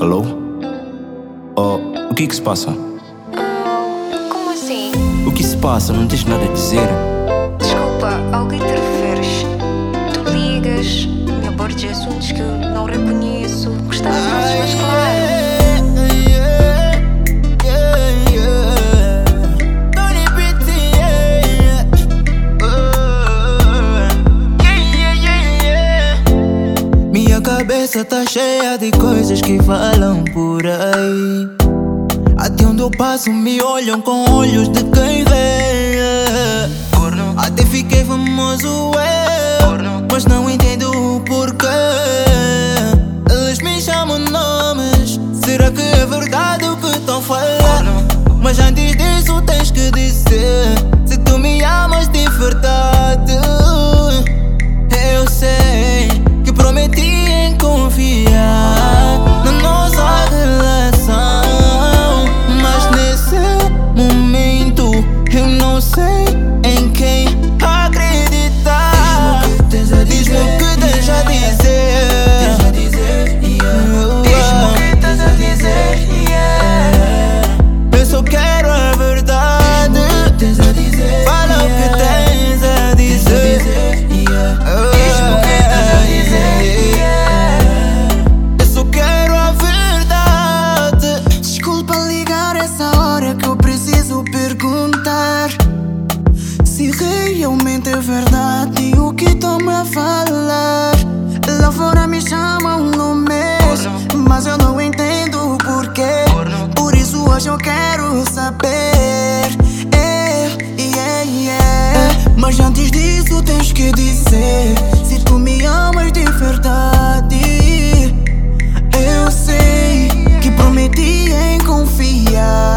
Alô? Oh, o que se passa? Como assim? O que se passa? Não tens nada a dizer? Desculpa, ao que te referes? Tu ligas, me abordas de assuntos que eu não reconheço. Gostava de fosses mais claro. Minha cabeça tá cheia de coisas que falam por aí. Até onde eu passo me olham com olhos de quem vê. Até fiquei famoso eu, mas não entendo o porquê. Eles me chamam nomes, será que é verdade o que estão falando? Mas antes disso tens que dizer se tu me amas de verdade. Eu sei que prometi em confiar na nossa relação, mas nesse momento eu não sei em quem acreditar. Diz-me o que tens a dizer. Diz-me o que tens a dizer. Eu só quero a verdade. Fala o que tens a dizer. Diz-me o que tens a dizer. Eu só quero a verdade. Desculpa ligar essa hora que eu preciso perguntar se realmente é verdade o que estão-me a falar. Lá fora me chamam no mês, mas eu não entendo o porquê. Por isso hoje eu quero saber. Mas antes disso tens que dizer se tu me amas de verdade. Eu sei que prometi em confiar